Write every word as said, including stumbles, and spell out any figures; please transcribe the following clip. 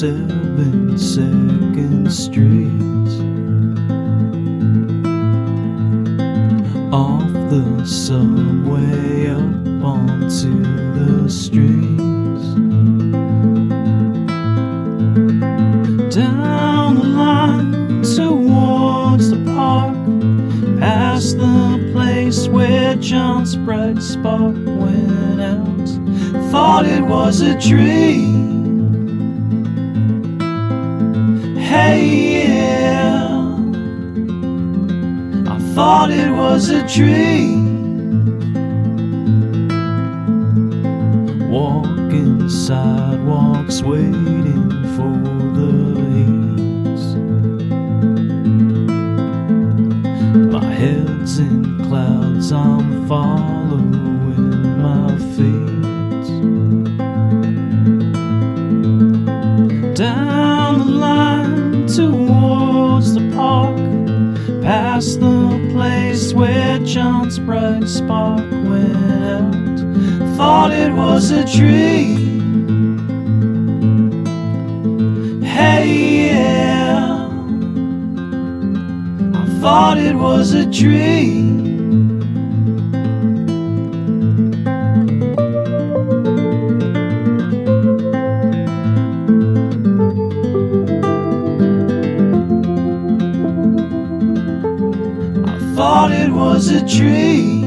seventy-second Street, off the subway up onto the streets, down the line towards the park, past the place where John's bright spark went out. Thought it was a dream. Hey, yeah, I thought it was a dream. Walking sidewalks, waiting for the heat. My head's in clouds, I'm following my feet. Down the line towards the park, past the place where John's bright spark went out. Thought it was a dream. Hey, yeah, I thought it was a dream. Thought it was a dream.